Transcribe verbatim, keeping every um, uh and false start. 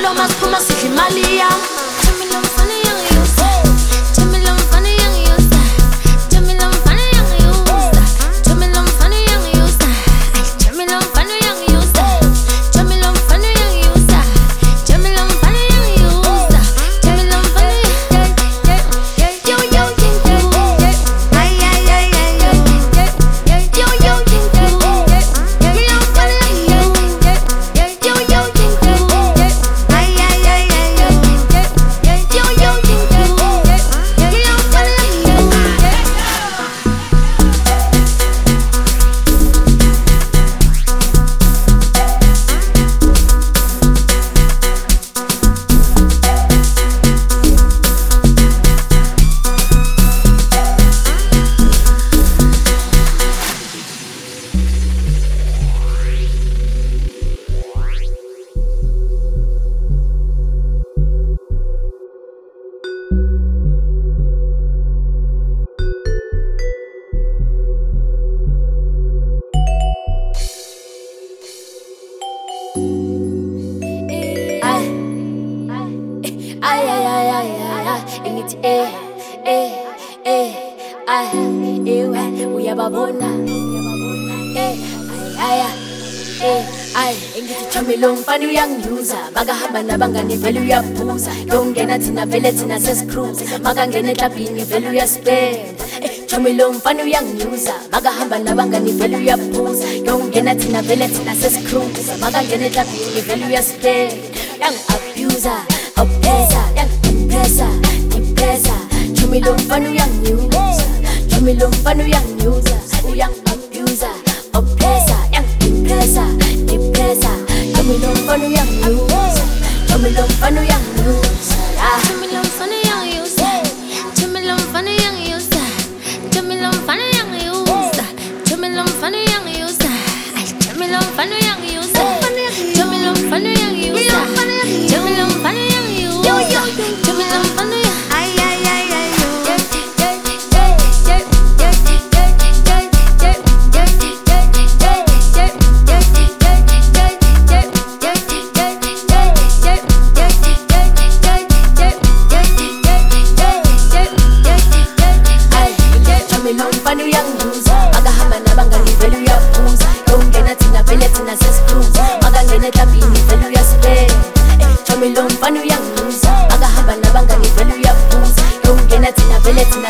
Solo mas phuma sidla imali yami. Jamila mfana uyangiyuza, Jamila mfana uyangiyuza, Jamila mfana uyangiyuza, Jamila mfana uyangiyuza, Jamila mfana uyangiyuza, Jamila mfana uyangiyuza, Jamila mfana uyangiyuza, Jamila mfana yo yo yo ay ay ay ay yo yo yo Jamila mfana yo yo yo ay ay ay ay yo yo yo Jamila mfana yo. Ay ay ay ay ay ay ingithi eh eh eh ay ewe uyababona eh ay ay eh ay ingithi Jamila mfana uyangiyuza makahamba nabangani vele uyaphuza yongena thina vele thina sesicruise makangena eklabhini vele uyaspend Jamila mfana uyangiyuza makahamba nabangani vele uyaphuza yongena thina vele thina sesicruise makangena eklabhini vele uyaspend yang abuser oppressor, yang impressor, impressor. Jamila mfana uyangiyuza, Jamila mfana uyangiyuza, uyang abuser, oppressor, yang impressor, impressor. Jamila mfana uyangiyuza, Jamila mfana uyangiyuza, Jamila mfana uyangiyuza, Jamila mfana uyangiyuza, Jamila mfana uyangiyuza, Jamila mfana uyangiyuza, Jamila mfana uyangiyuza, Jamila mfana uyangiyuza, Jamila mfana yo yo Jamila mfana ay ay ay ay yo Jamila mfana uyangiyuza makahamba nabangani vele uyaphuza yongena thina vele thina sesicruise makangena eklabhini vele uyaspend Jamila mfana uyangiyuza makahamba nabangani vele uyaphuza yongena thina vele thina